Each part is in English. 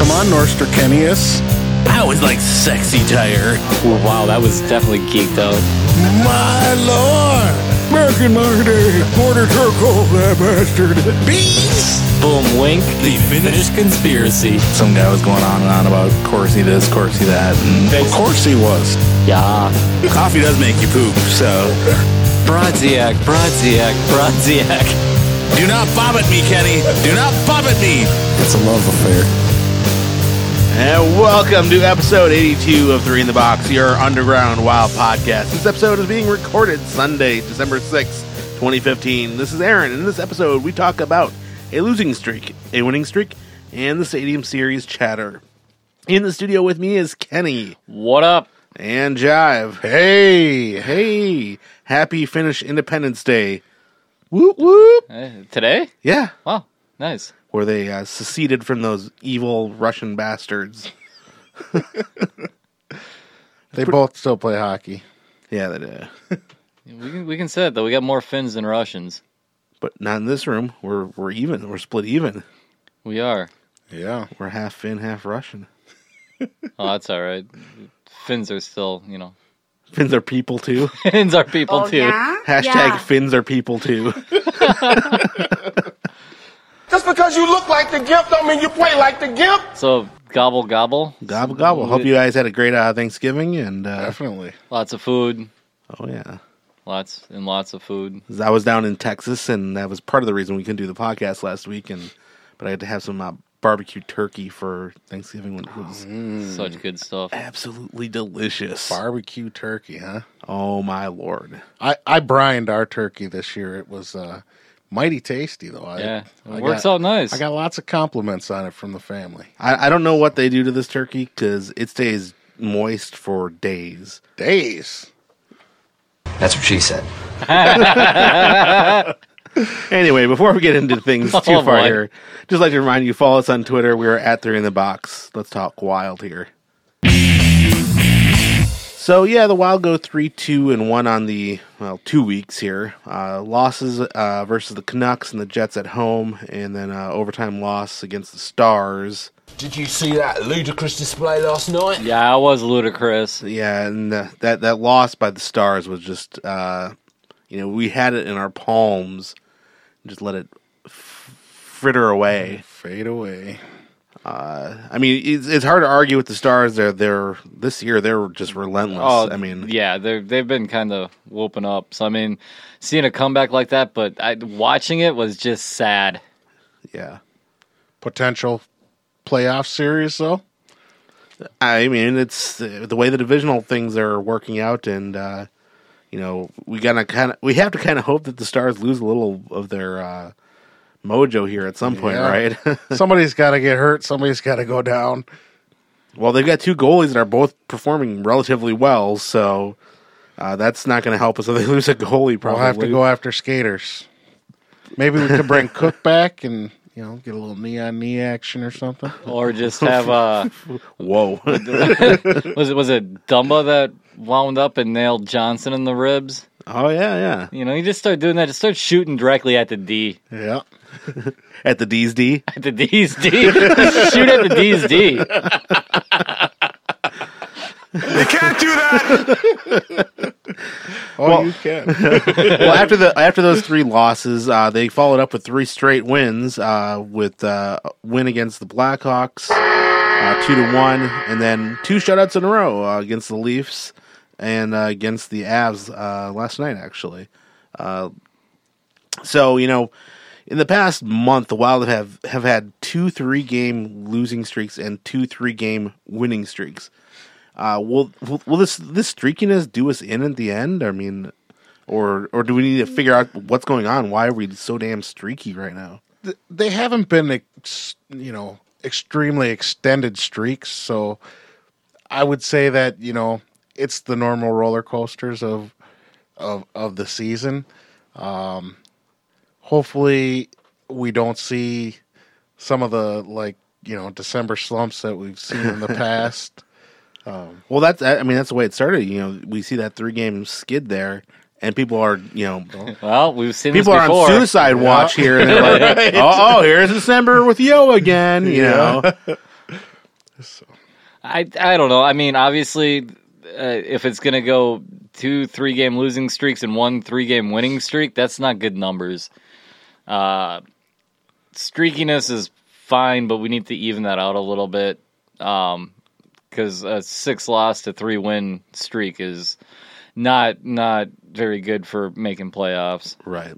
Come on, Nostracenius. I was like sexy tire. Wow, that was definitely geeked out. My lord! Back in my day, Porter Turco, that bastard. Bees! Boom, wink. The finished conspiracy. Some guy was going on and on about Corsi this, Corsi that. And Of course he was. Yeah. coffee does make you poop, so Brodziak. do not bob at me, Kenny. Do not bob at me. It's a love affair. And welcome to episode 82 of 3 in the Box, your underground wild podcast. This episode is being recorded Sunday, December 6th, 2015. This is Aaron. In this episode, we talk about a losing streak, a winning streak, and the Stadium Series chatter. In the studio with me is Kenny. What up? And Jive. Hey. Happy Finnish Independence Day. Whoop, whoop. Today? Yeah. Wow, nice. Where they seceded from those evil Russian bastards. They both still play hockey. Yeah, they do. We can say it, though. We got more Finns than Russians. But not in this room. We're even. We're split even. We are. Yeah. We're half Finn, half Russian. Oh, that's all right. Finns are still, Finns are people too. Finns are people, too. Yeah? Hashtag Finns are people too. Just because you look like the Gimp don't mean you play like the Gimp. So, gobble, gobble. Gobble, gobble. Hope you guys had a great Thanksgiving. And Definitely. Lots of food. oh, yeah. Lots of food. I was down in Texas, and that was part of the reason we couldn't do the podcast last week. But I had to have some barbecue turkey for Thanksgiving when it was Such good stuff. absolutely delicious. Barbecue turkey, huh? Oh, my Lord. I brined our turkey this year. It was mighty tasty, though. Yeah, it works out nice. I got lots of compliments on it from the family. I don't know what they do to this turkey because it stays moist for days. Days. That's what she said. Anyway, before we get into things too Oh, far boy. here, just like to remind you, follow us on Twitter. We are at 3 in the Box. Let's talk Wild here. So, yeah, the Wild go 3-2-1 on the, 2 weeks here. Losses versus the Canucks and the Jets at home, and then overtime loss against the Stars. Did you see that ludicrous display last night? Yeah, it was ludicrous. Yeah, and that loss by the Stars was just, we had it in our palms, just let it fritter away. Fade away. I mean, it's hard to argue with the Stars. They're this year they're just relentless. Oh, I mean, yeah, they've been kind of whooping up. So I mean, seeing a comeback like that, but watching it was just sad. yeah. Potential playoff series, though. I mean, it's the way the divisional things are working out, and we have to kind of hope that the Stars lose a little of their mojo here at some point, Yeah. right? Somebody's got to get hurt. Somebody's got to go down. Well, they've got two goalies that are both performing relatively well, so that's not going to help us if they lose a goalie. Probably We'll have to go after skaters. Maybe we could bring Cook back and get a little knee-on-knee action or something. Or just have Whoa. was it Dumba that wound up and nailed Johnson in the ribs? Oh, yeah. You just start doing that. Just start shooting directly at the D. Yeah. At the D's D. At the D's D. Shoot at the D's D. You can't do that. You can. Well, after those 3 losses, they followed up with 3 straight wins, with win against the Blackhawks, 2-1, and then 2 shutouts in a row against the Leafs and against the Avs last night, actually. So, in the past month, the Wild have had 2 3-game losing streaks and 2 3-game winning streaks. Will this streakiness do us in at the end? I mean, or do we need to figure out what's going on? Why are we so damn streaky right now? They haven't been, extremely extended streaks, so I would say that, it's the normal roller coasters of the season. Hopefully we don't see some of the December slumps that we've seen in the past. Well, that's the way it started. We see that 3-game skid there, and people are, Well, we've seen people this are before. on suicide watch here, and they're like, "Oh, here's December with Yo again," you know. So, I don't know. I mean, obviously, if it's going to go 2 3-game losing streaks and 1 3-game winning streak, that's not good numbers. Streakiness is fine, but we need to even that out a little bit. Because a 6-loss to 3-win streak is not very good for making playoffs. Right.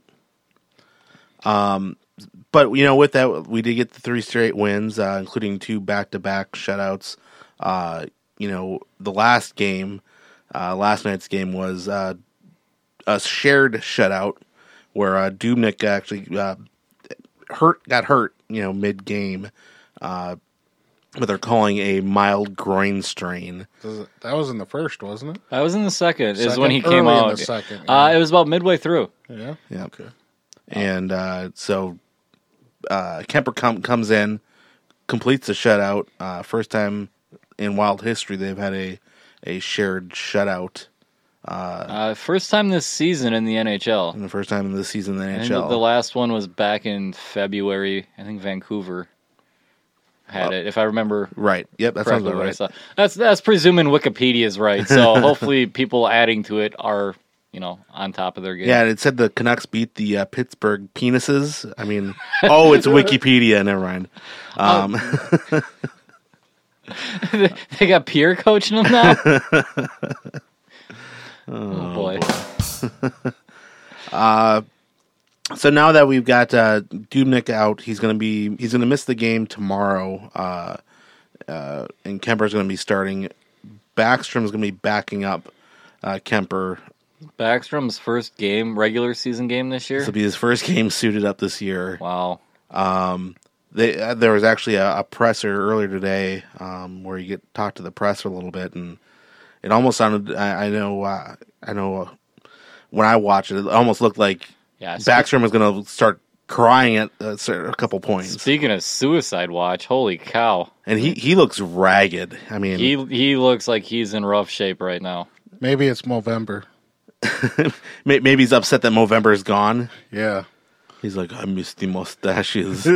But, with that, we did get the 3 straight wins, including 2 back-to-back shutouts. The last game, last night's game was a shared shutout where Dubnyk actually got hurt, mid-game. What they're calling a mild groin strain. that was in the first, wasn't it? That was in the second. Is Second? when he came Early in out. the second, yeah. It was about midway through. Yeah. Yeah. Okay. And so Kemper comes in, completes the shutout. First time in Wild history they've had a shared shutout. First time this season in the NHL. And the first time in this season in the I NHL. think the last one was back in February. I think Vancouver had it, if I remember. Right. Yep, that sounds correctly about what I right. saw. That's presuming Wikipedia's right. So hopefully people adding to it are, on top of their game. Yeah, it said the Canucks beat the Pittsburgh Penises. I mean, it's Wikipedia. Never mind. They got Pierre coaching them now? Oh boy. So now that we've got Dubnyk out, he's gonna miss the game tomorrow. And Kemper's gonna be starting. Backstrom's gonna be backing up Kemper. Backstrom's first regular season game this year? This will be his first game suited up this year. Wow. There was actually a presser earlier today where you talk to the press for a little bit, and it almost sounded. I know. When I watched it, it almost looked like Backstrom was going to start crying at a couple points. Speaking of suicide watch, holy cow! And he looks ragged. I mean, he looks like he's in rough shape right now. Maybe it's Movember. Maybe he's upset that Movember is gone. Yeah. He's like, I miss the mustaches.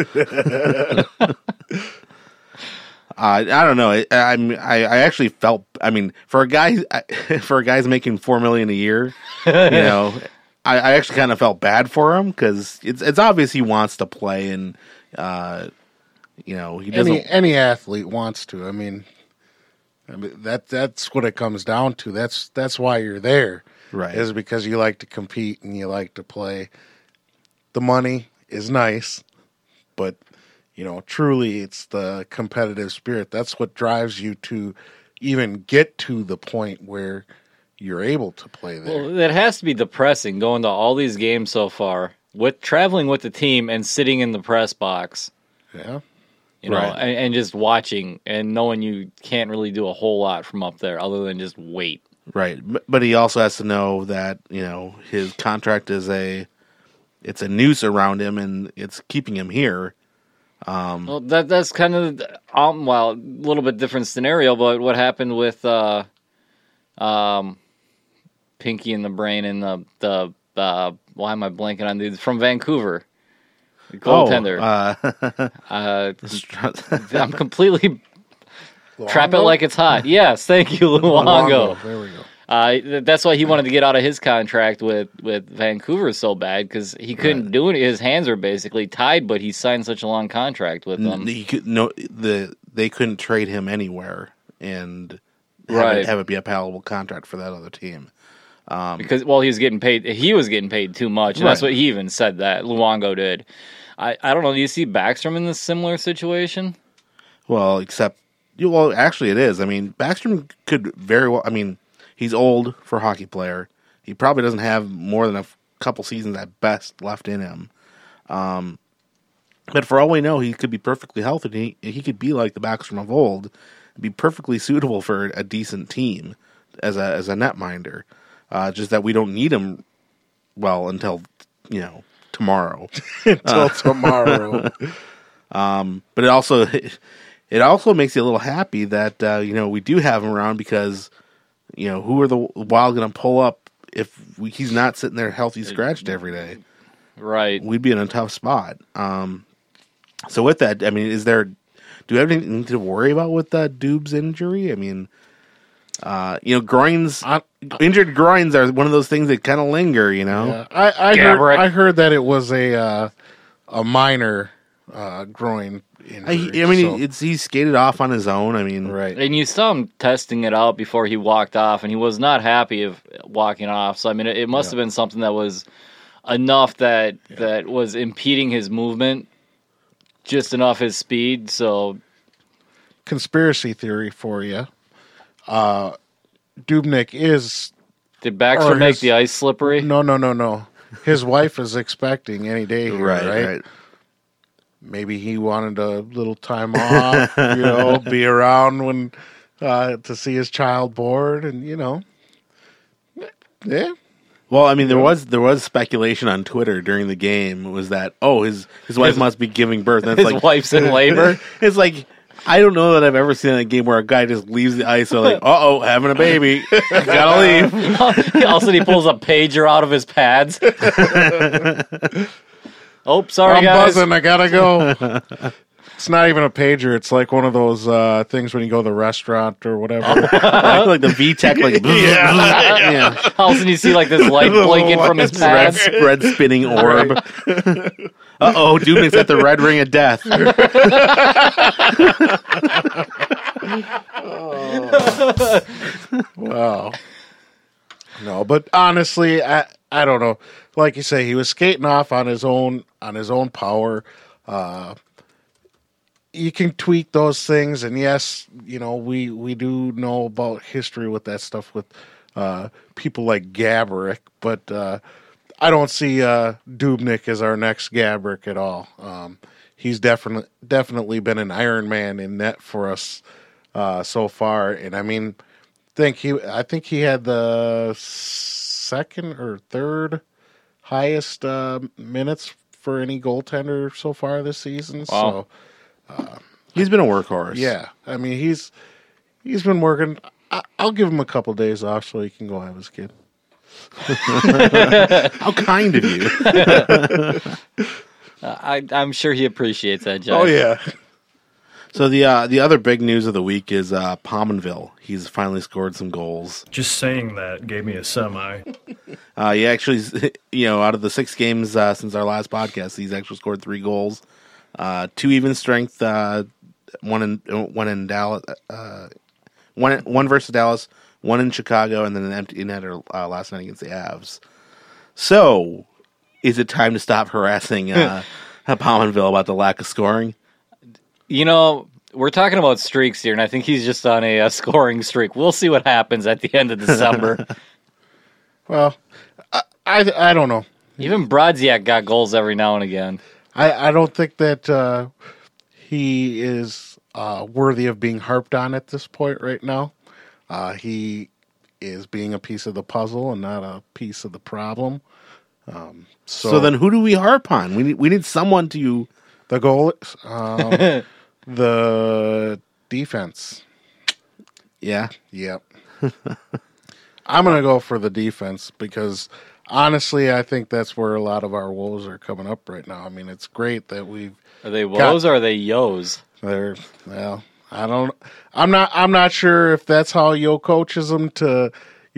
I don't know. I actually felt. I mean, for a guy's making $4 million a year, I actually kind of felt bad for him because it's obvious he wants to play, and he doesn't. Any athlete wants to. I mean that's what it comes down to. That's why you're there, right? Is because you like to compete and you like to play. The money is nice, but truly it's the competitive spirit. That's what drives you to even get to the point where you're able to play there. Well, that has to be depressing going to all these games so far, with traveling with the team and sitting in the press box. Yeah. Right. And just watching and knowing you can't really do a whole lot from up there other than just wait. Right. But he also has to know that, his contract is it's a noose around him and it's keeping him here. Well, that's kind of a little bit different scenario, but what happened with Pinky in the Brain and the why am I blanking on dude from Vancouver? The goaltender. I'm completely trap it like it's hot. Yes, thank you, Luongo. There we go. That's why he wanted to get out of his contract with Vancouver so bad because he couldn't do it. His hands are basically tied, but he signed such a long contract with them. They couldn't trade him anywhere and have it be a palatable contract for that other team. Because he was getting paid. He was getting paid too much. And that's what he even said that Luongo did. I don't know. Do you see Backstrom in this similar situation? Well, actually, it is. I mean, Backstrom could very well. I mean. He's old for a hockey player. He probably doesn't have more than a couple seasons at best left in him. But for all we know, he could be perfectly healthy. He could be like the Backstrom of old, be perfectly suitable for a decent team as a netminder. Just that we don't need him until tomorrow. Until tomorrow. But it also makes you a little happy that we do have him around because. Who are the Wild going to pull up if he's not sitting there healthy scratched every day? Right. We'd be in a tough spot. So with that, I mean, do we have anything to worry about with Dube's injury? I mean, groins, injured groins are one of those things that kind of linger. Yeah. I heard that it was a minor groin injury. He skated off on his own. I mean, right. And you saw him testing it out before he walked off, and he was not happy of walking off. So I mean, it must have been something that was enough that was impeding his movement, just enough his speed. So, conspiracy theory for you. Dubnyk is... Did Baxter make the ice slippery? No. His wife is expecting any day here, right? Maybe he wanted a little time off, be around when to see his child born, and yeah. Well, I mean, there was speculation on Twitter during the game. It was that his wife must be giving birth. And it's his wife's in labor. It's like, I don't know that I've ever seen a game where a guy just leaves the ice. So like, having a baby, gotta leave. All of a sudden, he pulls a pager out of his pads. Oh, sorry, I'm guys. buzzing. I gotta go. It's not even a pager. It's like one of those things when you go to the restaurant or whatever. like the VTech, like yeah. All of a sudden, you see like this light blinking from his pads. Red spinning orb. Dubnyk's at the red ring of death. Wow. No, but honestly, I don't know. Like you say, he was skating off on his own power. You can tweak those things, and yes, we do know about history with that stuff with people like Gaborik, but I don't see Dubnyk as our next Gaborik at all. He's definitely been an Iron Man in net for us so far, and I mean, I think he had the second or third highest minutes for any goaltender so far this season. Wow. So he's been a workhorse. Yeah, I mean he's been working. I'll give him a couple days off so he can go have his kid. How kind of you. I'm sure he appreciates that, Jeff. Oh yeah. So the other big news of the week is Pominville. He's finally scored some goals. Just saying that gave me a semi. He actually, out of the 6 games since our last podcast, he's actually scored 3 goals. 2 even strength, one in Dallas, one versus Dallas, one in Chicago, and then an empty netter last night against the Avs. So, is it time to stop harassing Pominville about the lack of scoring? We're talking about streaks here, and I think he's just on a scoring streak. We'll see what happens at the end of December. Well, I don't know. Even Brodziak got goals every now and again. I don't think that he is worthy of being harped on at this point right now. He is being a piece of the puzzle and not a piece of the problem. So then who do we harp on? We need someone to... The goal... the defense. Yeah? Yep. I'm going to go for the defense because... Honestly, I think that's where a lot of our woes are coming up right now. I mean, it's great that we've... Are they woes or are they yos? I'm not sure if that's how Yo coaches them to,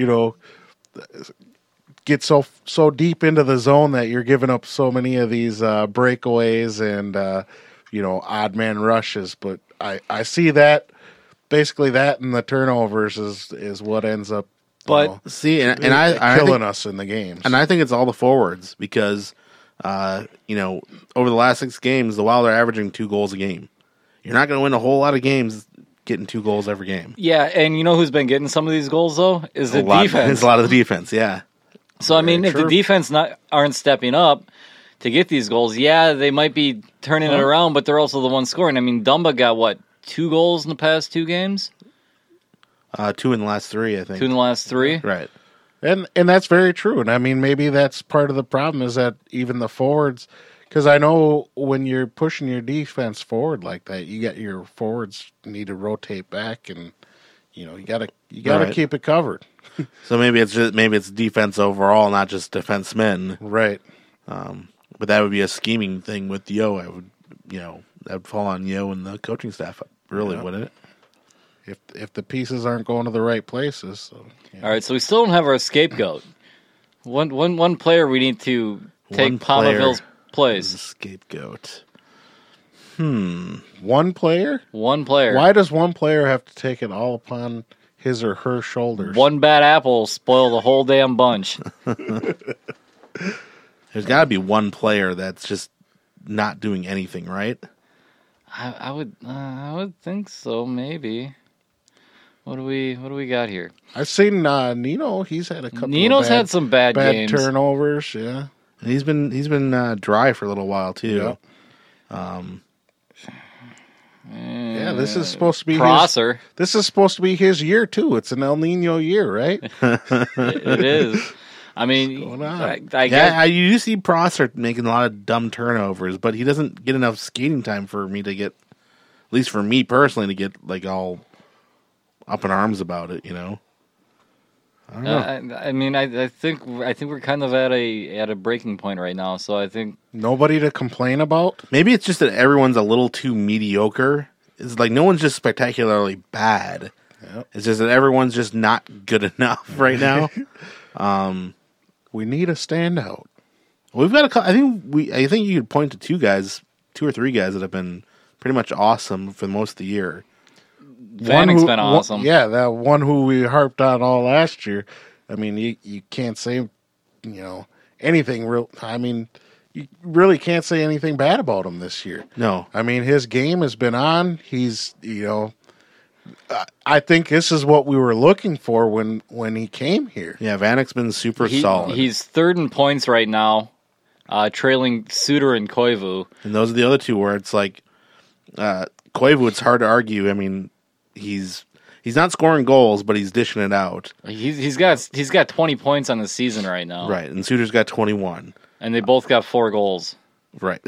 get so deep into the zone that you're giving up so many of these breakaways and odd man rushes. But I see that basically that and the turnovers is what ends up. But see, and I killing think, us in the games, and I think it's all the forwards because, over the last 6 games, the Wild are averaging 2 goals a game. You're not going to win a whole lot of games getting 2 goals every game. Yeah, and you know who's been getting some of these goals though is the defense. It's a lot of the defense, yeah. So I mean, if the defense aren't stepping up to get these goals, yeah, they might be turning it around, but they're also the ones scoring. I mean, Dumba got 2 goals in the past 2 games. 2 in the last 3, I think. 2 in the last 3? Right. And that's very true. And I mean, maybe that's part of the problem is that even the forwards, because I know when you're pushing your defense forward like that, you got your forwards need to rotate back, and you gotta keep it covered. So maybe it's defense overall, not just defensemen. Right. But that would be a scheming thing with Yo. I would, that'd fall on Yo and the coaching staff, really, Yeah. wouldn't it? If the pieces aren't going to the right places. So, yeah. All right, so we still don't have our scapegoat. One player we need to take One player Palmerville's is a place. scapegoat. One player? One player. Why does one player have to take it all upon his or her shoulders? One bad apple spoil the whole damn bunch. There's got to be one player that's just not doing anything, right? I would think so. Maybe. What do we got here? I've seen Nino. He's had a couple. Nino's of bad, had some bad games. turnovers. Yeah, And he's been dry for a little while too. Yeah. Yeah, this is supposed to be Prosser. This is supposed to be his year too. It's an El Nino year, right? It is. I mean, going on? I guess You do see Prosser making a lot of dumb turnovers, but he doesn't get enough skating time for me to get, at least for me personally, to get like all up in arms about it. You know. I don't know. I mean, I think we're kind of at a breaking point right now. So I think Nobody to complain about. Maybe it's just that everyone's a little too mediocre. It's like no one's just spectacularly bad. Yep. It's just that everyone's just not good enough right now. We need a standout. We've got I think you could point to two or three guys that have been pretty much awesome for most of the year. Vanek's been awesome. Yeah, that one who we harped on all last year. I mean, you can't say, anything real. I mean, you really can't say anything bad about him this year. No. I mean, his game has been on. He's, I think this is what we were looking for when he came here. Yeah, Vanek's been super solid. He's third in points right now, trailing Suter and Koivu. And those are the other two where it's like Koivu, it's hard to argue. I mean, he's not scoring goals, but he's dishing it out. He's got 20 points on the season right now. Right, and Suter's got 21. And they both got 4 goals. Right.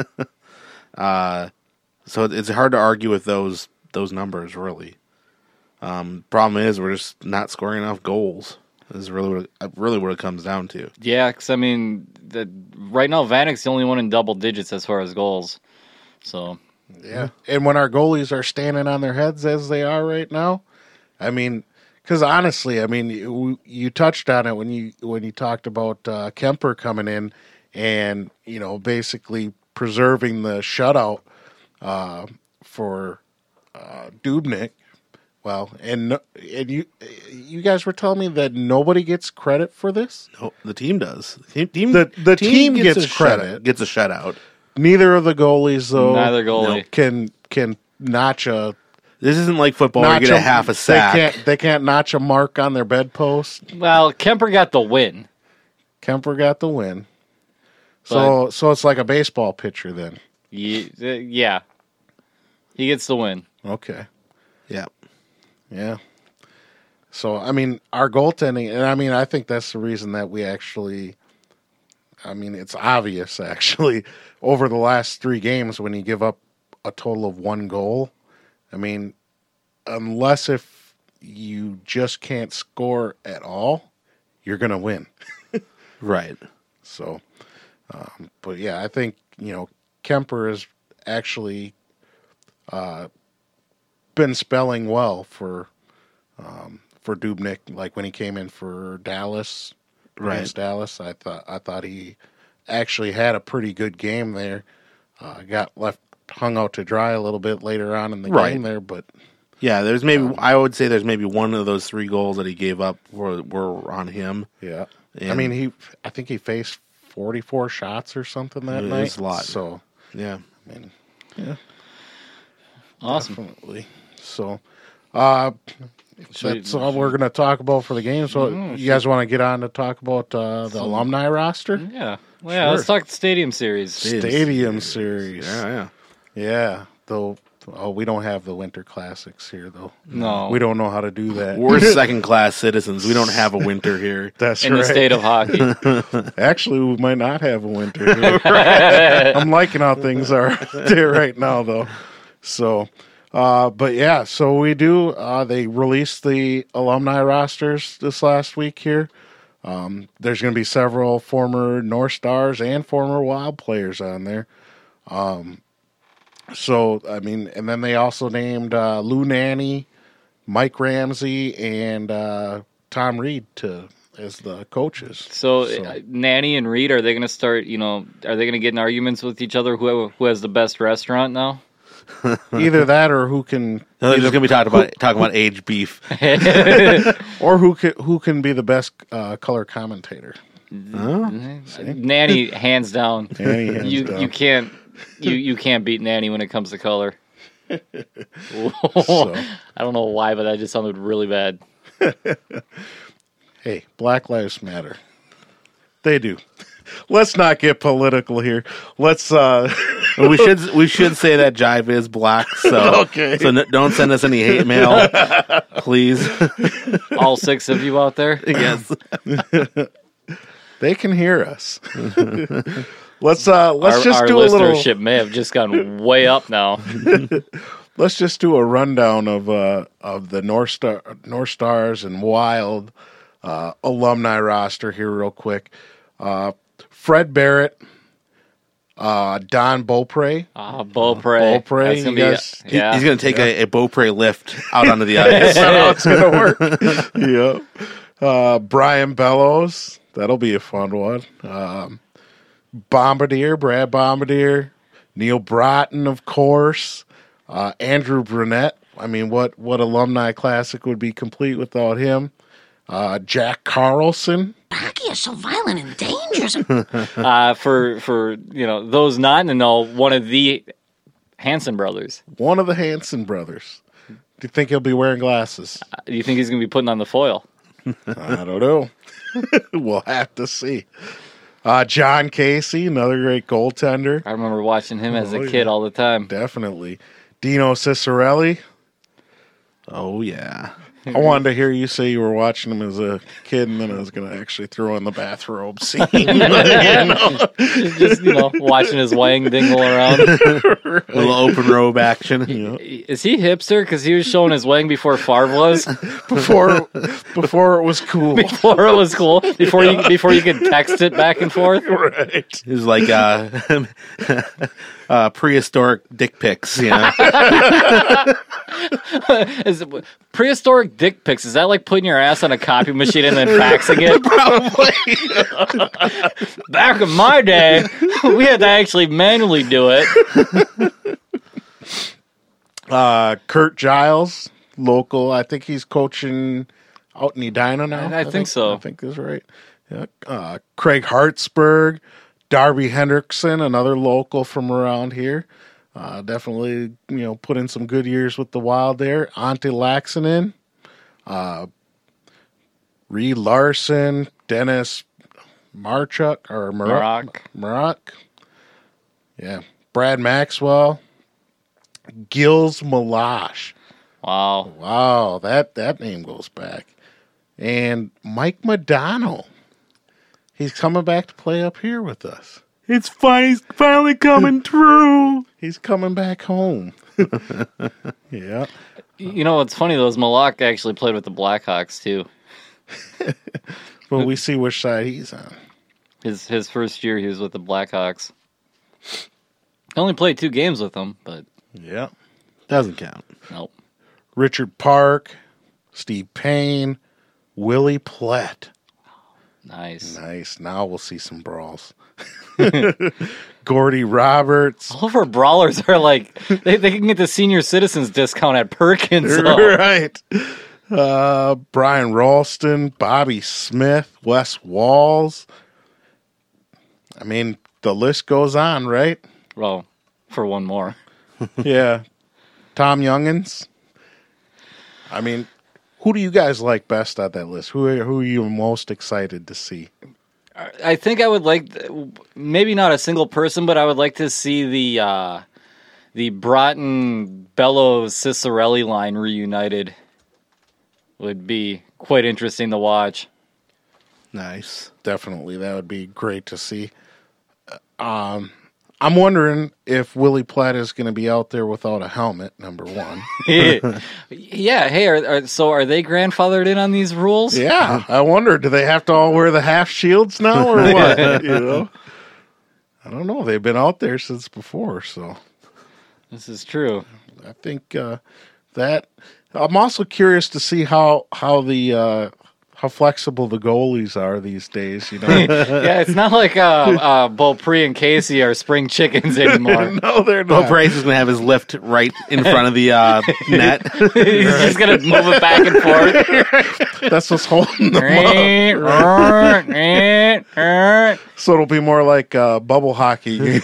So it's hard to argue with those numbers, really. Problem is, we're just not scoring enough goals. Is really what it comes down to. Yeah, because I mean, right now Vanek's the only one in double digits as far as goals. So Yeah. And when our goalies are standing on their heads as they are right now, I mean, because honestly, I mean, you touched on it when you talked about Kemper coming in and, basically preserving the shutout for Dubnyk. Well, and you guys were telling me that nobody gets credit for this? No, the team does. The team gets credit. Gets a shutout. Neither of the goalies, though, neither goalie. can notch a. This isn't like football where you get a half a sack. They can't notch a mark on their bedpost. Well, Kemper got the win. Kemper got the win. So it's like a baseball pitcher then. Yeah. He gets the win. Okay. Yeah. Yeah. So, I mean, our goaltending, and I mean, I think that's the reason that we actually, I mean, it's obvious actually, over the last 3 games when you give up a total of 1 goal, I mean, unless if you just can't score at all, you're going to win. Right. So, but yeah, I think, Kemper has actually been spelling well for Dubnyk. Like when he came in for Dallas, against Dallas, I thought he actually had a pretty good game there. Got hung out to dry a little bit later on in the game there, but yeah, there's maybe I would say there's maybe one of those 3 goals that he gave up were on him. Yeah, and I mean I think he faced 44 shots or something that night. It's a lot. So yeah, I mean, yeah, Awesome. definitely. So, that's all we're going to talk about for the game. So, you guys want to get on to talk about the alumni roster? Yeah. Well, yeah, let's talk the Stadium Series. Stadium Series. yeah. Yeah. Though, we don't have the Winter Classics here, though. No. We don't know how to do that. We're second-class citizens. We don't have a winter here. That's In right. the state of hockey. Actually, we might not have a winter here. I'm liking how things are there right now, though. So, but yeah, so we do. They released the alumni rosters this last week here. There's going to be several former North Stars and former Wild players on there. So, I mean, and then they also named Lou Nanny, Mike Ramsey, and Tom Reed as the coaches. So Nanny and Reed, are they going to start? Are they going to get in arguments with each other? Who has the best restaurant now? Either that, or who can. They're just going to be talking about aged beef. Or who can be the best color commentator. Nanny, hands down. Nanny, hands down. You can't beat Nanny when it comes to color. So. I don't know why, but that just sounded really bad. Hey, Black Lives Matter. They do. Let's not get political here. Let's. we should say that Jive is black. So okay. So don't send us any hate mail, please. All 6 of you out there. Yes. They can hear us. Let's just do a little. Our listenership may have just gone way up now. Let's just do a rundown of the North Stars and Wild alumni roster here real quick. Fred Barrett, Don Beaupre. Beaupre. Beaupre. That's gonna He's going to take a Beaupre lift out onto the ice. That's not how it's going to work. Yeah. Brian Bellows. That'll be a fun one. Brad Bombardier. Neil Broughton, of course. Andrew Brunette. I mean, what alumni classic would be complete without him? Jack Carlson. Hockey is so violent and dangerous. For those not in the know, one of the Hanson brothers. One of the Hanson brothers. Do you think he'll be wearing glasses? Do you think he's going to be putting on the foil? I don't know. We'll have to see. John Casey, another great goaltender. I remember watching him as a kid all the time. Definitely. Dino Cicerelli. Oh, yeah. I wanted to hear you say you were watching him as a kid, and then I was going to actually throw in the bathrobe scene. Just watching his wang dingle around. A little open robe action. Is he hipster? Because he was showing his wang before Favre was. Before it was cool. Before it was cool. Before you could text it back and forth. Right. It was like prehistoric dick pics. Prehistoric dick pics, is that like putting your ass on a copy machine and then faxing it? Probably. Back in my day, we had to actually manually do it. Kurt Giles, local. I think he's coaching out in Edina now. I think so. I think that's right. Yeah. Craig Hartsburg, Darby Hendrickson, another local from around here. Definitely, put in some good years with the Wild there. Ante Laxinen, Reed Larson, Dennis Maroc. Yeah. Brad Maxwell, Gilles Malash. Wow, that name goes back. And Mike Modano. He's coming back to play up here with us. It's fine. He's finally coming through. He's coming back home. Yeah. It's funny, those Malak actually played with the Blackhawks, too. Well, we see which side he's on. His first year, he was with the Blackhawks. I only played 2 games with them, but... Yeah. Doesn't count. Nope. Richard Park, Steve Payne, Willie Plett. Nice. Now we'll see some brawls. Gordy Roberts. All of our brawlers are like, they can get the senior citizens discount at Perkins. Right. Brian Ralston, Bobby Smith, Wes Walls. I mean, the list goes on, right? Well, for one more. Yeah. Tom Youngins. I mean, who do you guys like best on that list? Who are you most excited to see? I think I would like, maybe not a single person, but I would like to see the Broughton, Bellows, Cicerelli line reunited. Would be quite interesting to watch. Nice. Definitely. That would be great to see. I'm wondering if Willie Platt is going to be out there without a helmet, number one. Yeah. Hey, are they grandfathered in on these rules? Yeah. I wonder, do they have to all wear the half shields now or what? I don't know. They've been out there since before, so. This is true. I think that I'm also curious to see how flexible the goalies are these days. You know, Yeah, it's not like Beaupre and Casey are spring chickens anymore. no, they're Bo not. Price is going to have his lift right in front of the net. He's just gonna move it back and forth. That's what's holding them up. So it'll be more like bubble hockey game.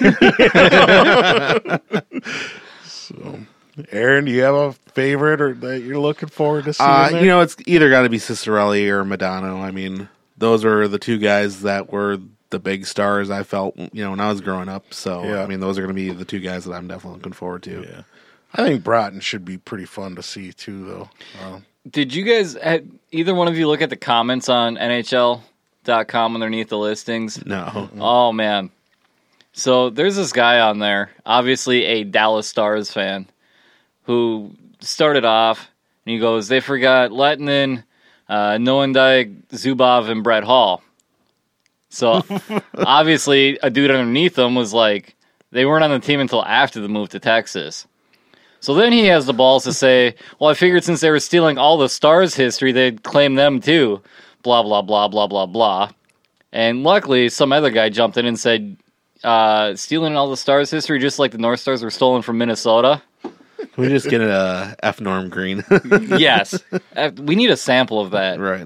So, Aaron, do you have a favorite or that you're looking forward to seeing? there? You know, it's either got to be Cicerelli or Modano. I mean, those are the two guys that were the big stars I felt, you know, when I was growing up. So, Yeah. I mean, those are going to be the two guys that I'm definitely looking forward to. Yeah. I think Broughton should be pretty fun to see too, though. Did you guys, either one of you, look at the comments on NHL.com underneath the listings? No. Oh man! So there's this guy on there, obviously a Dallas Stars fan, who started off and he goes, "They forgot Lettinen, Noendijk, Zubov, and Brett Hall." So obviously, a dude underneath them was like, they weren't on the team until after the move to Texas. So then he has the balls to say, "Well, I figured since they were stealing all the Stars history, they'd claim them too." Blah blah blah blah blah blah. And luckily, some other guy jumped in and said, "Stealing all the Stars history, just like the North Stars were stolen from Minnesota." Can we just get a F Norm Green? Yes, we need a sample of that. Right.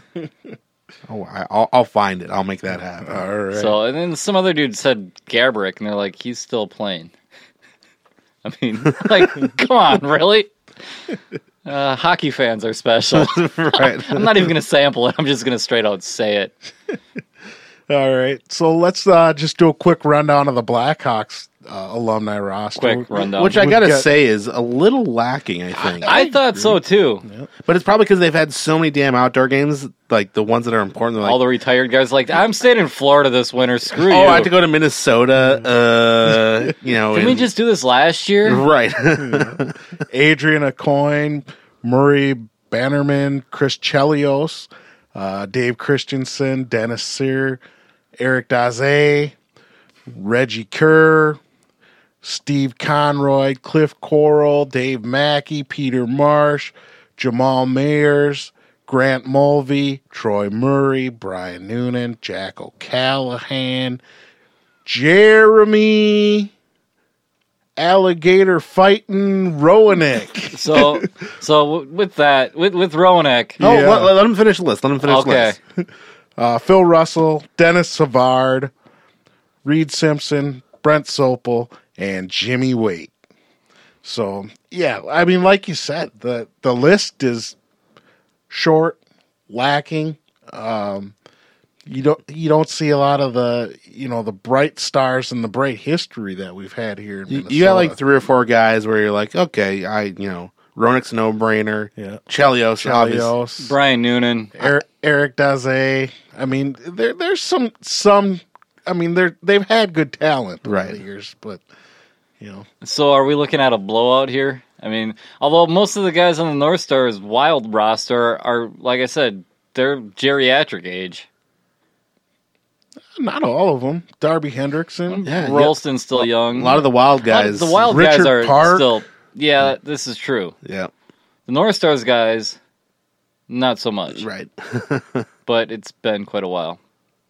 I'll find it. I'll make that happen. All right. So, and then some other dude said Gabrick, and they're like, "He's still playing." I mean, like, come on, really? Hockey fans are special. Right. I'm not even going to sample it. I'm just going to straight out say it. All right. So let's just do a quick rundown of the Blackhawks alumni roster. Quick rundown. Which I We've got to got- say is a little lacking, I think. I thought so, too. But it's probably because they've had so many damn outdoor games, like the ones that are important. They're like, All the retired guys like, I'm staying in Florida this winter. Screw you. I have to go to Minnesota. You know, Can we just do this last year? right? Adrian Aucoin, Murray Bannerman, Chris Chelios, Dave Christensen, Dennis Sear, Eric Daze, Reggie Kerr, Steve Conroy, Cliff Coral, Dave Mackey, Peter Marsh, Jamal Mayers, Grant Mulvey, Troy Murray, Brian Noonan, Jack O'Callahan, Jeremy Alligator Fighting Rowanek. So with that, with Rowanek. Oh, Yeah. let him finish the list. Let him finish Okay. the list. Phil Russell, Dennis Savard, Reed Simpson, Brent Sopel, and Jimmy Waite. So, yeah, I mean, like you said, the list is short, lacking. You don't see a lot of the bright stars and the bright history that we've had here in Minnesota. You got like 3 or 4 guys where you're like, okay, Ronek's a no-brainer. Yeah. Chelios, obviously. Chelios, Brian Noonan. Eric Daze. I mean, there's some. I mean, they've had good talent over Right. the years, but So are we looking at a blowout here? I mean, although most of the guys on the North Stars wild roster are, like I said, they're geriatric age. not all of them. Darby Hendrickson. Yeah, Ralston's still young. A lot of the wild guys. The wild Richard guys are Park. still. Yeah, this is true. Yeah, The North Stars guys, not so much. right. But it's been quite a while.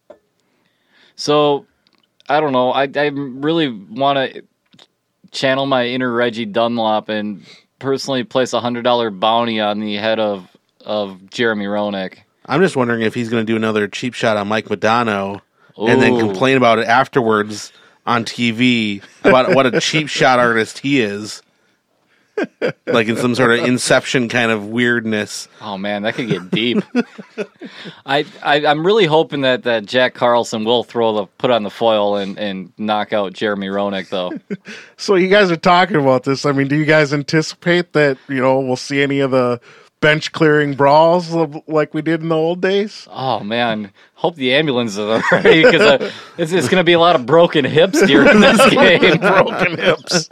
So, I don't know. I really want to channel my inner Reggie Dunlop and personally place a $100 bounty on the head of Jeremy Roenick. I'm just wondering if he's going to do another cheap shot on Mike Modano and then Ooh. complain about it afterwards on TV about what a cheap shot artist he is. Like in some sort of Inception kind of weirdness. Oh man, that could get deep. I'm really hoping that Jack Carlson will put on the foil and knock out Jeremy Roenick though. So you guys are talking about this. I mean, do you guys anticipate that we'll see any of the bench clearing brawls like we did in the old days? Oh man, hope the ambulance is ready because it's going to be a lot of broken hips during this game. Broken hips.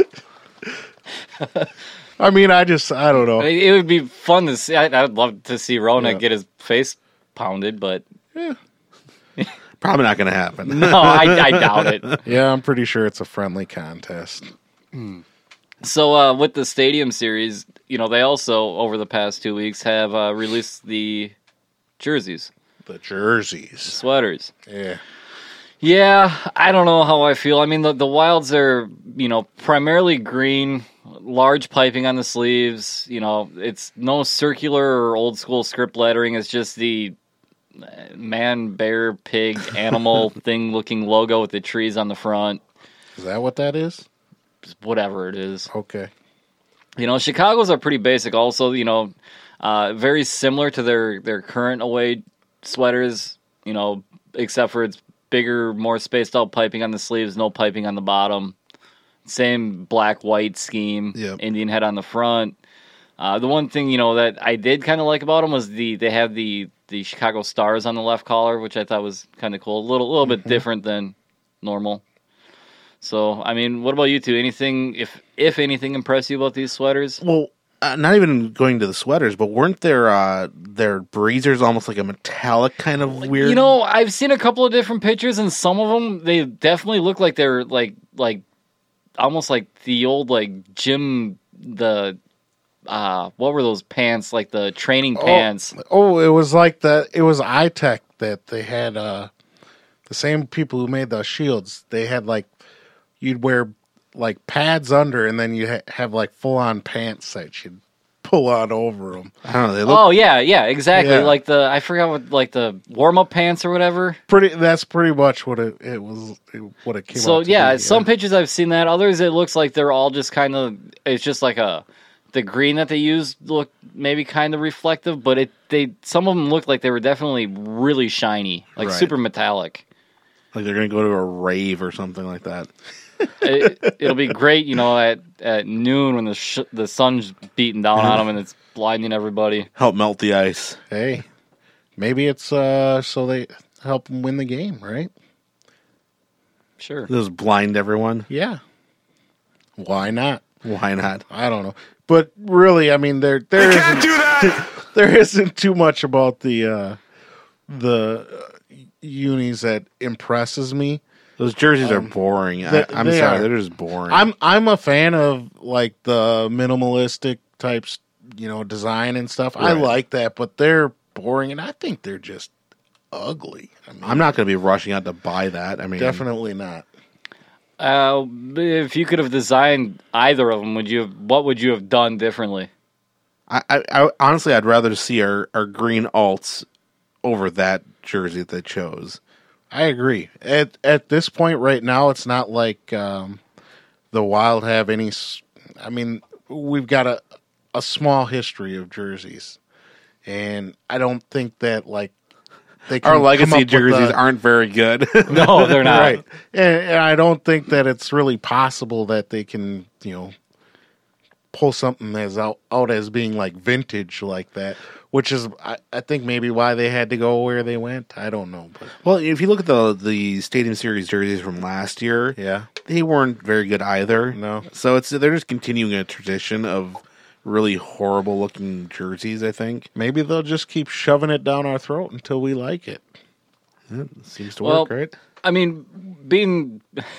I mean, I don't know. It would be fun to see. I'd love to see Roenick get his face pounded, but Probably not going to happen. no, I doubt it. Yeah, I'm pretty sure it's a friendly contest. So with the Stadium Series, they also, over the past 2 weeks, have released the jerseys, The jerseys. sweaters. Yeah. Yeah, I don't know how I feel. I mean, the Wilds are, primarily green, large piping on the sleeves. It's no circular or old school script lettering. It's just the man, bear, pig, animal thing looking logo with the trees on the front. Is that what that is? Whatever it is. Okay. Chicago's are pretty basic also, very similar to their current away sweaters, except for it's bigger, more spaced out piping on the sleeves, no piping on the bottom. Same black-white scheme, Yep. Indian head on the front. The one thing, that I did kind of like about them was they have the Chicago Stars on the left collar, which I thought was kind of cool. A little bit different than normal. So, I mean, what about you two? Anything, if anything, impressed you about these sweaters? Well, not even going to the sweaters, but weren't their breezers almost like a metallic kind of weird? I've seen a couple of different pictures, and some of them, they definitely look like they're like almost like the old gym, what were those pants, like the training pants? Oh, it was like that. It was iTech that they had. The same people who made the shields. They had you'd wear pads under, and then you have full on pants that you'd pull on over them. I don't know. They look Oh yeah, exactly. Yeah. I forgot what the warm up pants or whatever. That's pretty much what it was. What it came. So out to yeah, be, some pictures I've seen that. Others it looks like they're all just kind of. It's just like the green that they used look maybe kind of reflective, but some of them look like they were definitely really shiny, like Right. super metallic. like they're going to go to a rave or something like that. It'll be great, at noon when the sun's beating down on them and it's blinding everybody. Help melt the ice. Hey, maybe it's so they help them win the game, right? Sure. Just blind everyone. Yeah. Why not? Why not? I don't know, but really, I mean, there isn't do that. there isn't too much about the unis that impresses me. Those jerseys are boring. I'm they sorry, are. they're just boring. I'm a fan of the minimalistic types, design and stuff. I Right. like that, but they're boring, and I think they're just ugly. I mean, I'm not going to be rushing out to buy that. I mean, definitely not. If you could have designed either of them, what would you have done differently? I honestly, I'd rather see our green alts over that jersey that they chose. I agree. At this point right now, it's not like the Wild have any. I mean, we've got a small history of jerseys, and I don't think that they can Our come legacy up with jerseys aren't very good. No, they're not. right, and I don't think that it's really possible that they can pull something as out as being vintage like that. Which is, I think, maybe why they had to go where they went. I don't know. But Well, if you look at the Stadium Series jerseys from last year, yeah, they weren't very good either. No. So they're just continuing a tradition of really horrible looking jerseys, I think. maybe they'll just keep shoving it down our throat until we like it. It seems to Well, work, right? I mean, being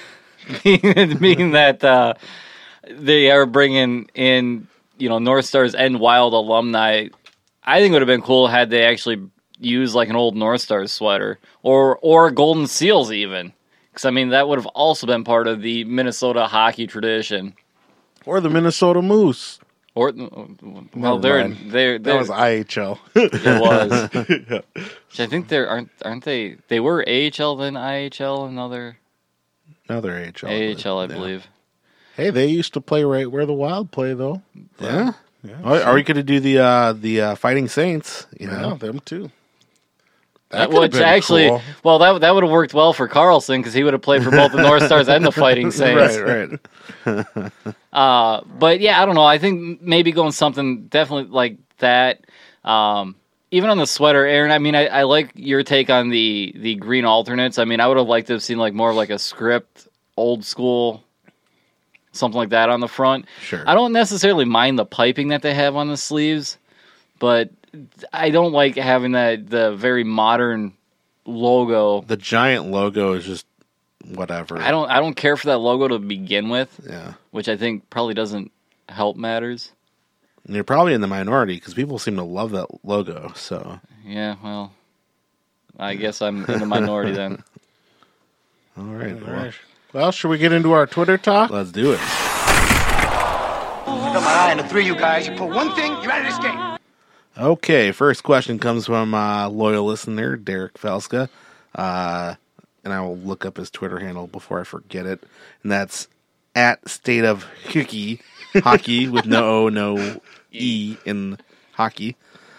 that they are bringing in, North Stars and Wild alumni, I think it would have been cool had they actually used an old North Stars sweater or Golden Seals even. Because, I mean, that would have also been part of the Minnesota hockey tradition. Or the Minnesota Moose. Or, well, they're That was IHL. it was. Which I think aren't they? They were AHL then IHL, another Another AHL. AHL, I Yeah. believe. Hey, they used to play right where the Wild play, though. Yeah. Yeah, Or we could do the Fighting Saints. You yeah, know, them too. That could have Which been actually, cool. well, that would have worked well for Carlson because he would have played for both the North Stars and the Fighting Saints. right. But yeah, I don't know. I think maybe going something definitely like that. Even on the sweater, Aaron. I mean, I like your take on the green alternates. I mean, I would have liked to have seen more of a script, old school, something like that on the front. Sure. I don't necessarily mind the piping that they have on the sleeves, but I don't like having the very modern logo. The giant logo is just whatever. I don't care for that logo to begin with. Yeah. Which I think probably doesn't help matters. And you're probably in the minority because people seem to love that logo. So Yeah, well, I guess I'm in the minority then. all right, Well, should we get into our Twitter talk? let's do it. I got my eye on the three of you guys. You pull one thing, you're out of this game. Okay, first question comes from loyal listener Derek Felska, and I will look up his Twitter handle before I forget it, and that's at State of Hockey, hockey with no O, no E in hockey.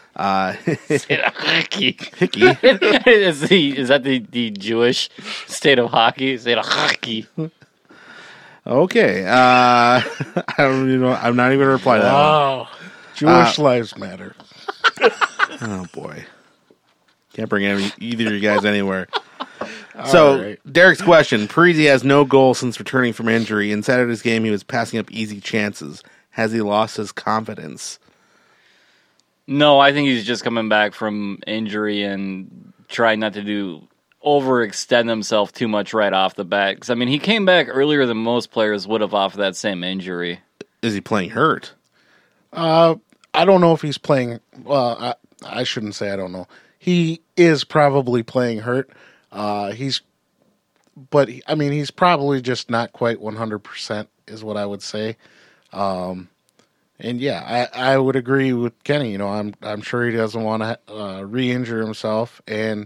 Hockey. Hickey. Is that the Jewish state of hockey? State of hockey. Okay, I don't even know. I'm not even gonna reply to that. Wow. Jewish lives matter. Oh boy, can't bring either of you guys anywhere. So, right. Derek's question: Parisi has no goal since returning from injury. In Saturday's game, he was passing up easy chances. Has he lost his confidence? No, I think he's just coming back from injury and trying not to overextend himself too much right off the bat. Because, I mean, he came back earlier than most players would have off of that same injury. Is he playing hurt? I don't know if he's playing. Well, I shouldn't say I don't know. He is probably playing hurt. He's probably just not quite 100%, is what I would say. And yeah, I would agree with Kenny. You know, I'm sure he doesn't want to re-injure himself. And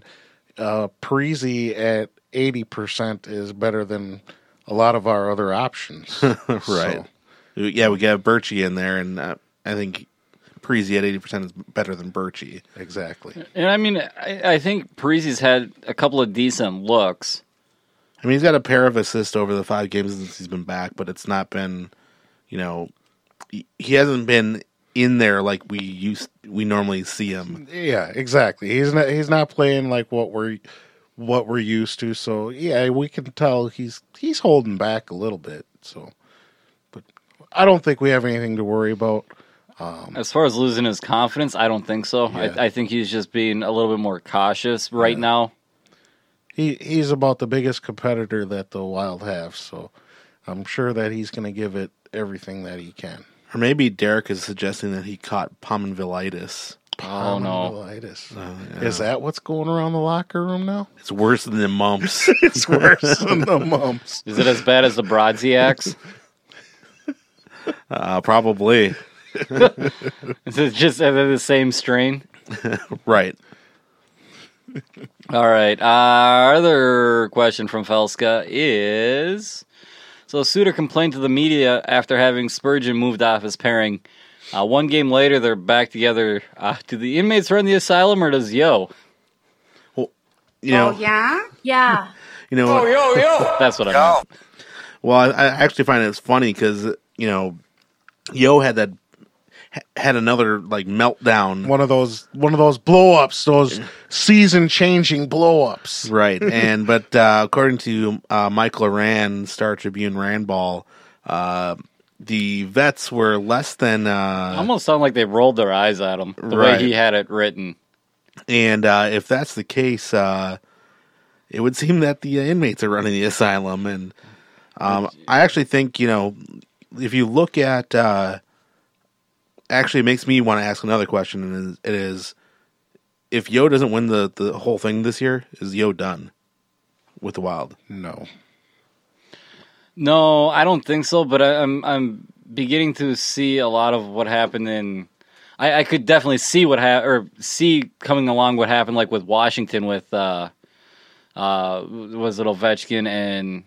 Parisi at 80% is better than a lot of our other options. Right. So, Yeah, we got Birchie in there, and I think Parisi at 80% is better than Birchie. exactly. And, I mean, I think Parisi's had a couple of decent looks. I mean, he's got a pair of assists over the 5 games since he's been back, but it's not been, you know, he hasn't been in there like we normally see him. Yeah, exactly. He's not playing like what we're used to. So yeah, we can tell he's holding back a little bit. So, but I don't think we have anything to worry about. As far as losing his confidence, I don't think so. Yeah. I think he's just being a little bit more cautious right now. He's about the biggest competitor that the Wild have. So I'm sure that he's going to give it everything that he can. Or maybe Derek is suggesting that he caught Pominvilitis. Oh, no. Pominvilitis. Yeah. Is that what's going around the locker room now? It's worse than the mumps. It's worse than the mumps. Is it as bad as the Brodziaks? Probably. Is it just the same strain? Right. All right. Our other question from Felska is... So Suter complained to the media after having Spurgeon moved off his pairing. 1 game later, they're back together. Do the inmates run the asylum, or does Yo? Well, you know, Yeah. you know. That's what I meant. Well, I actually find it's funny because you know, Yo had another like meltdown. One of those blow ups, those season changing blow ups. Right, but according to Mike Loran, Star Tribune Randball, the vets were less than. Almost sound like they rolled their eyes at him the Right. way he had it written. And if that's the case, it would seem that the inmates are running the asylum. And I actually think, you know, if you look at, actually it makes me want to ask another question, and it is, if Yo doesn't win the whole thing this year, is Yo done with the Wild? No, I don't think so. But I'm beginning to see a lot of what happened in. I could definitely see see coming along what happened like with Washington with was it Ovechkin and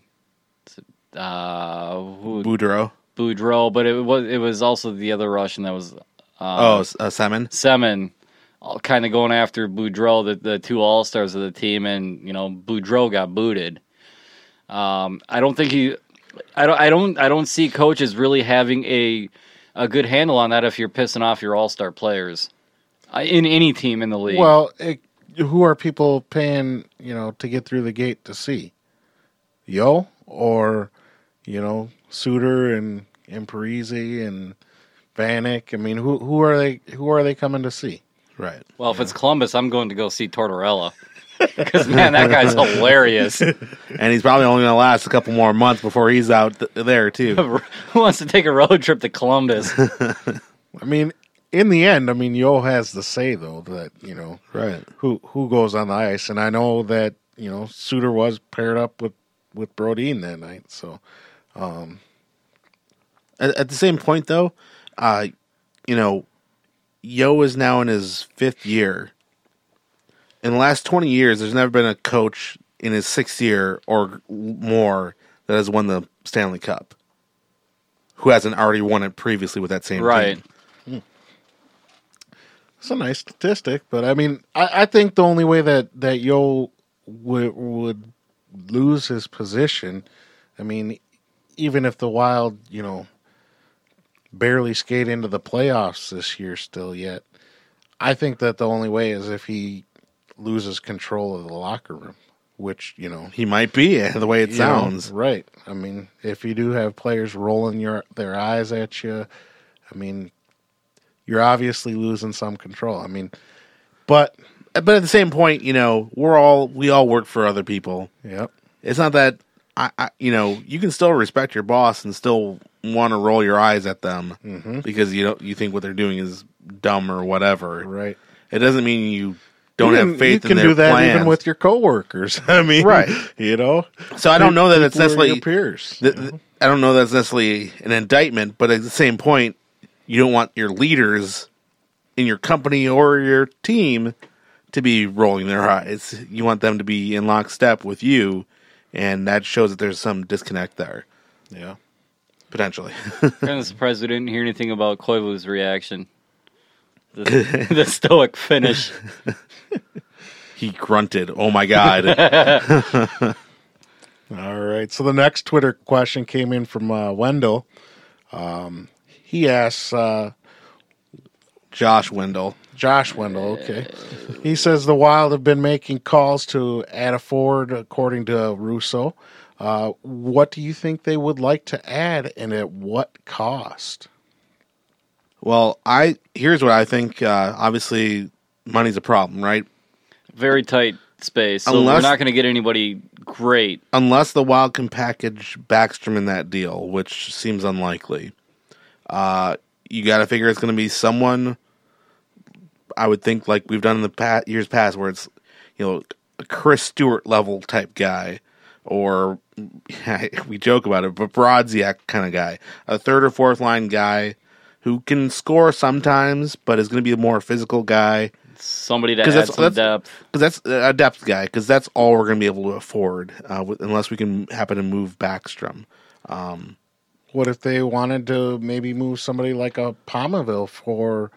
Boudreaux. Boudreaux, but it was also the other Russian that was Semin. kind of going after Boudreaux, the 2 all-stars of the team, and you know Boudreaux got booted. I don't think I don't see coaches really having a good handle on that if you're pissing off your all-star players in any team in the league. Well, who are people paying, you know, to get through the gate to see? Yo, or, you know, Suter and Parisi and Vanek? I mean, who are they coming to see? Right. Well, if it's Columbus, I'm going to go see Tortorella. Because, man, that guy's hilarious. And he's probably only going to last a couple more months before he's out there, too. Who wants to take a road trip to Columbus? I mean, in the end, I mean, Yo has the say, though, that, Right. who goes on the ice. And I know that, Suter was paired up with Brodin that night. So, At the same point, though, Yo is now in his 5th year. In the last 20 years, there's never been a coach in his 6th year or more that has won the Stanley Cup who hasn't already won it previously with that same Right. team. it's a nice statistic. But, I mean, I think the only way that Yo would lose his position, I mean, even if the Wild, barely skate into the playoffs this year still yet, I think that the only way is if he loses control of the locker room, which, He might be, the way it you sounds. know, right. I mean, if you do have players rolling their eyes at you, I mean, you're obviously losing some control. I mean, but But at the same point, we all work for other people. yep. It's not that you can still respect your boss and still want to roll your eyes at them because you think what they're doing is dumb or whatever. Right. It doesn't mean you don't have faith you in can their do that plans. even with your coworkers. I mean, Right. So I don't know that it's People are necessarily your peers. I don't know that's necessarily an indictment, but at the same point, you don't want your leaders in your company or your team to be rolling their eyes. You want them to be in lockstep with you, and that shows that there's some disconnect there, Yeah. potentially. Kind of surprised we didn't hear anything about Koivu's reaction. The stoic finish. He grunted, "Oh my god!" All right. So the next Twitter question came in from Wendell. He asks, Josh Wendell. Josh Wendell, okay. He says the Wild have been making calls to add a forward, according to Russo. What do you think they would like to add, and at what cost? Well, here's what I think. Obviously, money's a problem, right? Very tight space. So Unless- we're not going to get anybody great. Unless the Wild can package Backstrom in that deal, which seems unlikely. You got to figure it's going to be someone, I would think, like we've done in the years past, where it's a Chris Stewart level type guy, or we joke about it, but Brodziak kind of guy, a third or fourth line guy who can score sometimes, but is going to be a more physical guy. Somebody to add some depth. Because that's a depth guy, because that's all we're going to be able to afford, unless we can happen to move Backstrom. What if they wanted to maybe move somebody like a Palmaville for,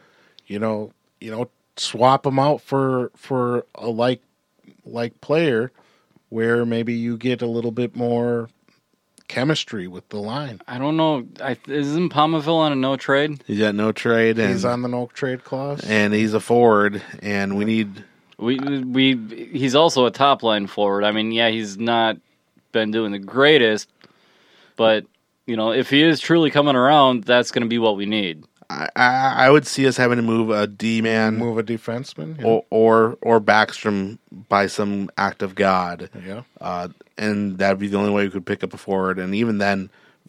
swap them out for a like player, where maybe you get a little bit more chemistry with the line. I don't know. Isn't Palmaville on a no trade? He's got no trade, and He's on the no trade clause. and he's a forward, and we need. He's also a top line forward. I mean, yeah, he's not been doing the greatest, but if he is truly coming around, that's going to be what we need. I would see us having to move a D man, Move a defenseman. Yeah. or Backstrom by some act of God. Yeah. And that'd be the only way we could pick up a forward. And even then,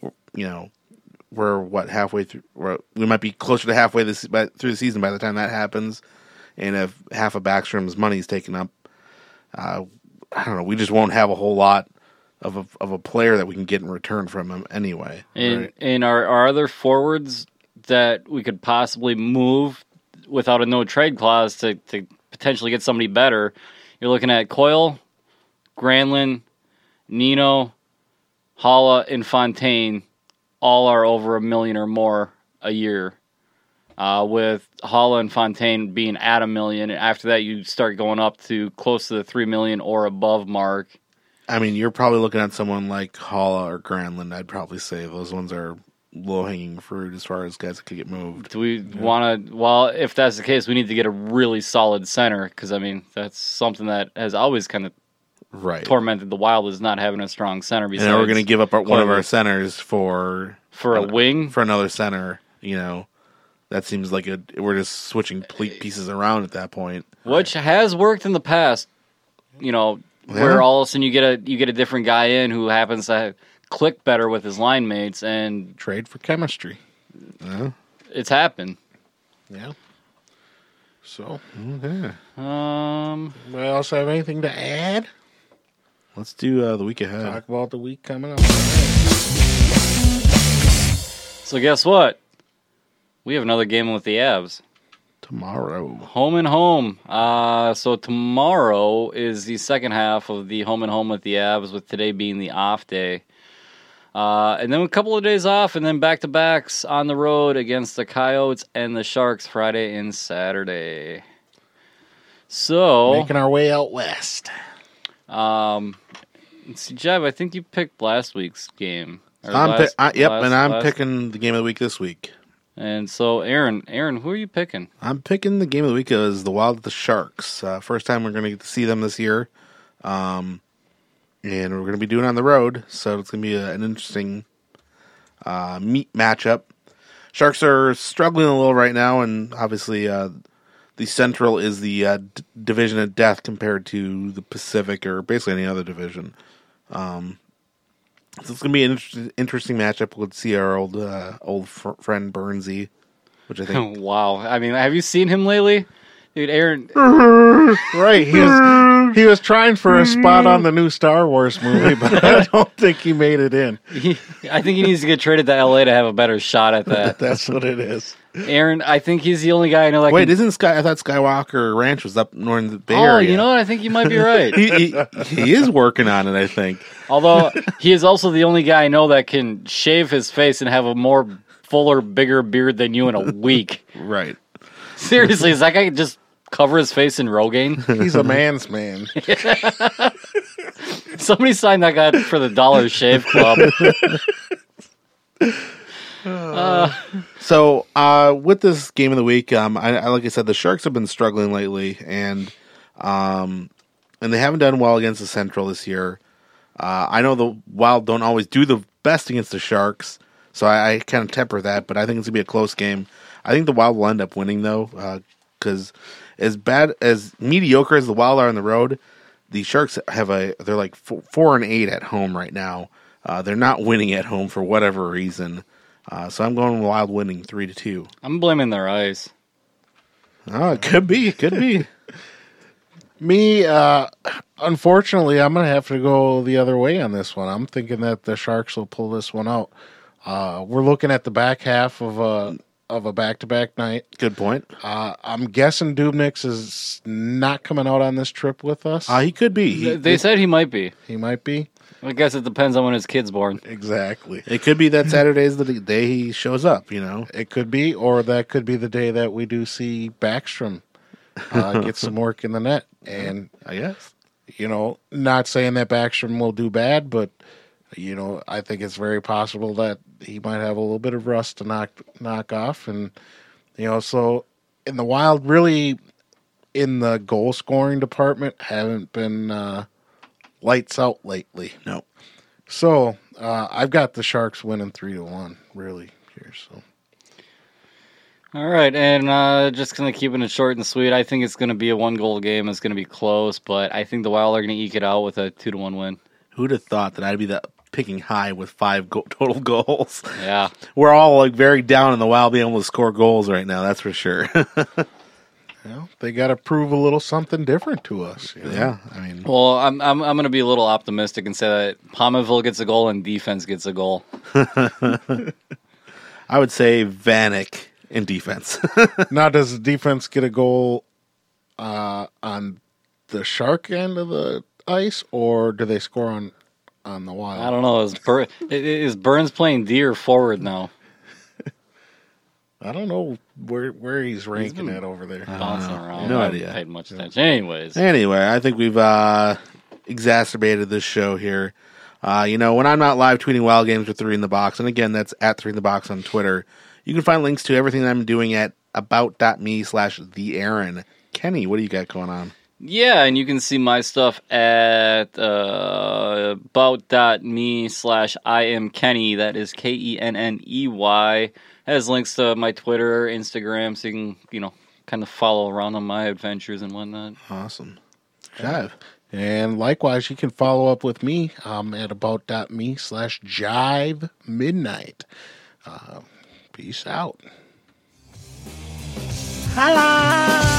we're halfway through. We might be closer to halfway through the season by the time that happens. And if half of Backstrom's money is taken up, I don't know. We just won't have a whole lot of a player that we can get in return from him anyway. And our other forwards that we could possibly move without a no trade clause to potentially get somebody better. You're looking at Coyle, Granlund, Nino, Holla, and Fontaine. All are over $1 million or more a year. With Holla and Fontaine being at $1 million. After that, you start going up to close to the $3 million or above mark. I mean, you're probably looking at someone like Holla or Granlund. I'd probably say those ones are low-hanging fruit as far as guys that could get moved. Do we want to? Well, if that's the case, we need to get a really solid center because that's something that has always kind of tormented the Wild is not having a strong center. And then we're going to give up one of our centers for a wing for another center. That seems like we're just switching pieces around at that point. Which has worked in the past. where all of a sudden you get a different guy in who happens to click better with his line mates, and Trade for chemistry. it's happened. Yeah. So, Okay. anybody else have anything to add? Let's do the week ahead. Talk about the week coming up. So guess what? We have another game with the Avs. Tomorrow. Home and home. So tomorrow is the second half of the home and home with the Avs, with today being the off day. And then a couple of days off, and then back-to-backs on the road against the Coyotes and the Sharks Friday and Saturday. So, Making our way out west. let's see, Jeb, I think you picked last week's game. Or I'm last- picking the game of the week this week. And so, Aaron, who are you picking? I'm picking the game of the week as the Wild at the Sharks. First time we're going to get to see them this year. And we're going to be doing it on the road, so it's going to be an interesting meat matchup. Sharks are struggling a little right now, and obviously the Central is the division of death compared to the Pacific or basically any other division. So it's going to be an interesting matchup. We'll see our old friend Burnsy, which I think... Wow. I mean, have you seen him lately? Dude, Aaron... Right, he was trying for a spot on the new Star Wars movie, but I don't think he made it in. I think he needs to get traded to LA to have a better shot at that. That's what it is. Aaron, I think he's the only guy I know that Wait, can... I thought Skywalker Ranch was up north in the Bay Oh, Area. you know what? I think you might be right. he is working on it, I think. Although, he is also the only guy I know that can shave his face and have a more fuller, bigger beard than you in a week. Right. Seriously, is that guy just cover his face in Rogaine? He's a man's man. Somebody signed that guy for the Dollar Shave Club. So, with this game of the week, I like I said, the Sharks have been struggling lately, and they haven't done well against the Central this year. I know the Wild don't always do the best against the Sharks, so I kind of temper that, but I think it's going to be a close game. I think the Wild will end up winning, though, because as mediocre as the Wild are on the road, the Sharks they're like 4-8 at home right now. They're not winning at home for whatever reason. So I'm going Wild winning 3-2. I'm blaming their ice. Oh, it could be. Me, unfortunately, I'm going to have to go the other way on this one. I'm thinking that the Sharks will pull this one out. We're looking at the back half of a back-to-back night. Good point. I'm guessing Dubnyk is not coming out on this trip with us. He could be. They said he might be. He might be. I guess it depends on when his kid's born. Exactly. It could be that Saturday's the day he shows up, It could be, or that could be the day that we do see Backstrom get some work in the net. And, I guess. not saying that Backstrom will do bad, but, I think it's very possible that he might have a little bit of rust to knock off. And, so in the Wild, really in the goal scoring department, haven't been lights out lately. No. So I've got the Sharks winning 3-1, really, here. So. All right, and just going to keep it short and sweet. I think it's going to be a one-goal game. It's going to be close, but I think the Wild are going to eke it out with a 2-1 win. Who'd have thought that I'd be picking high with 5 total goals? Yeah. We're all very down in the Wild being able to score goals right now, that's for sure. They got to prove a little something different to us. Yeah, I mean... Well, I'm going to be a little optimistic and say that Palmerville gets a goal and defense gets a goal. I would say Vanek in defense. Now, does the defense get a goal on the Shark end of the ice, or do they score on the Wild? I don't know. Is Burns playing D or forward now? I don't know where he's ranking at over there. Bouncing around. No I haven't idea. paid much attention. Anyways. Anyway, I think we've exacerbated this show here. When I'm not live tweeting Wild games with 3 in the Box, and again, that's at 3 in the Box on Twitter, you can find links to everything that I'm doing at about.me/theaaron. Kenny, what do you got going on? Yeah, and you can see my stuff at about.me/IamKenny. That is KENNEY. Has links to my Twitter, Instagram, so you can, kind of follow around on my adventures and whatnot. Awesome. Jive. And likewise, you can follow up with me at about.me/jive midnight. Peace out. Holla!